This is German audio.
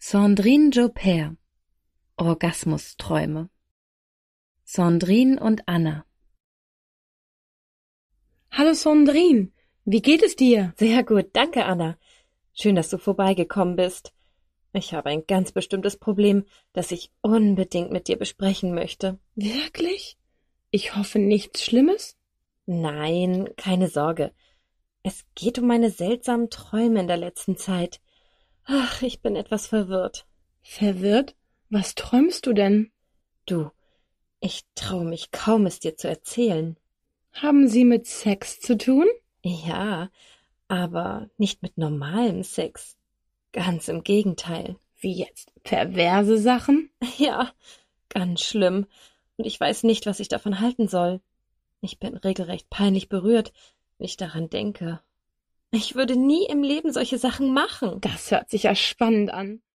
Sandrine Joubert. Orgasmusträume. Sandrine und Anna. Hallo Sandrine, wie geht es dir? Sehr gut, danke Anna. Schön, dass du vorbeigekommen bist. Ich habe ein ganz bestimmtes Problem, das ich unbedingt mit dir besprechen möchte. Wirklich? Ich hoffe nichts Schlimmes? Nein, keine Sorge. Es geht um meine seltsamen Träume in der letzten Zeit. Ach, ich bin etwas verwirrt. Verwirrt? Was träumst du denn? Du, ich traue mich kaum, es dir zu erzählen. Haben sie mit Sex zu tun? Ja, aber nicht mit normalem Sex. Ganz im Gegenteil. Wie jetzt? Perverse Sachen? Ja, ganz schlimm. Und ich weiß nicht, was ich davon halten soll. Ich bin regelrecht peinlich berührt, wenn ich daran denke. Ich würde nie im Leben solche Sachen machen. Das hört sich ja spannend an.